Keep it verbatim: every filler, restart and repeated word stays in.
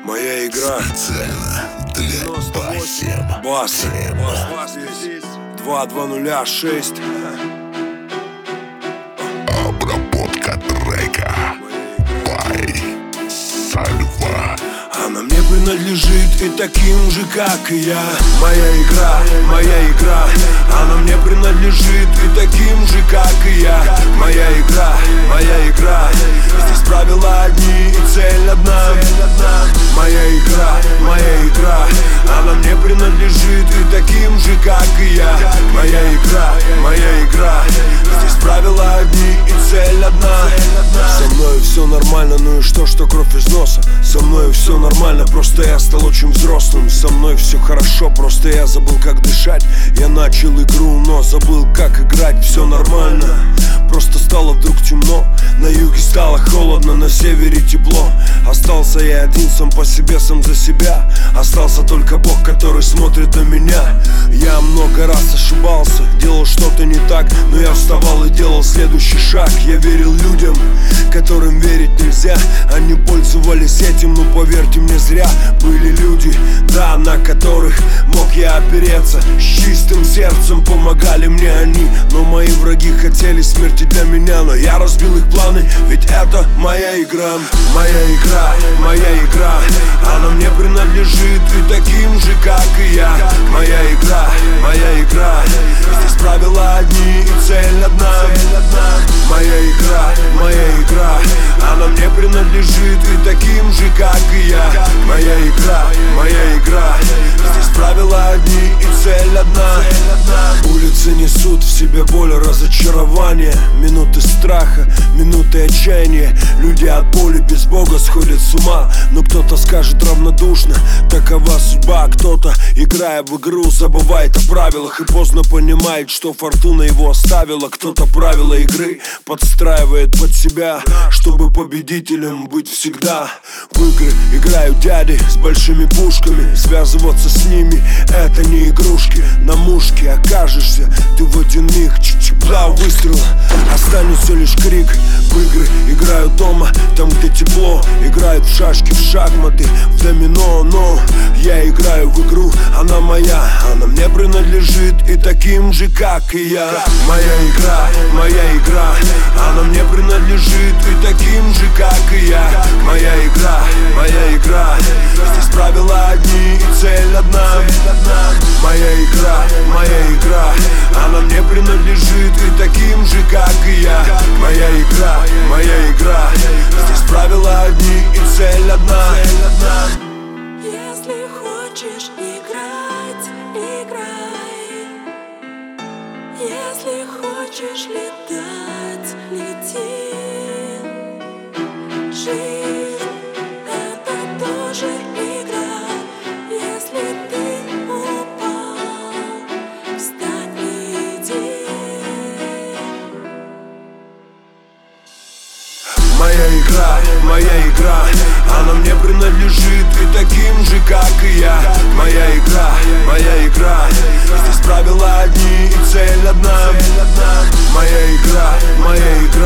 Моя игра специально для Баси. Бас, два два нуля шесть. Обработка трека by Сальва. Она мне принадлежит и таким же, как и я. Моя игра, моя игра. Она мне принадлежит и таким же, как и я. Моя игра, моя игра. Здесь правила одни и цель одна. Моя игра, моя игра. Она мне принадлежит и таким же, как и я. Моя игра, моя игра. Здесь правила одни и цель одна. Со мной все нормально, ну и что, что кровь из носа? Со мной все нормально, просто я стал очень взрослым. Со мной все хорошо, просто я забыл, как дышать. Я начал игру, но забыл, как играть. Все нормально, просто стало вдруг темно. На юге стало холодно, на севере тепло. Остался я один, сам по себе, сам за себя. Остался только Бог, который смотрит на меня. Я много раз ошибался, делал что-то не так, но я вставал и делал следующий шаг. Я верил людям, которым верить нельзя. Они пользовались этим, но поверьте мне, зря. Были люди, да, на которых мог я опереться. С чистым сердцем помогали мне они. Но мои враги хотели смерти для меня. Но я разбил их планы, ведь это моя игра. Моя игра, моя игра. Она мне принадлежит и таким же, как и я. Моя игра, моя игра. Здесь правила одни и цель одна. Моя игра, моя игра. Она мне принадлежит и таким же, как и я. Моя игра, моя игра. Здесь правила одни и цель одна. Улицы несут в себе боль, разочарование. Минуты страха, минуты отчаяния. Люди от боли без Бога сходят с ума. Но кто-то скажет равнодушно: такова судьба. Кто-то, играя в игру, забывает о правилах и поздно понимает, что фортуна его оставила. Кто-то правила игры подстраивает под себя, чтобы победителем быть всегда. В игры играют дяди с большими пушками. Связываться с ними — это не игрушки. На мушке окажешься ты в один миг. Два выстрела, останется лишь крик. В игры играют дома, там где тепло. Играют в шашки, в шахматы, в домино. Но я играю в игру, она моя. Она мне принадлежит и таким же, как и я. Моя игра, моя игра. Она мне принадлежит и таким же, как и я. Моя игра, моя игра. Здесь правила одни и цель одна. Моя игра, моя игра. Она мне принадлежит и таким же, как и я. Моя игра, моя игра. Здесь правила одни и цель одна. Если хочешь играть, играй. Если хочешь летать, лети. Жизнь — это тоже игра. Если ты упал, встань и иди. Моя игра, моя игра. Она мне принадлежит и таким же, как и я. Моя игра, моя игра. Здесь правила одни и цель одна. Моя игра, моя игра.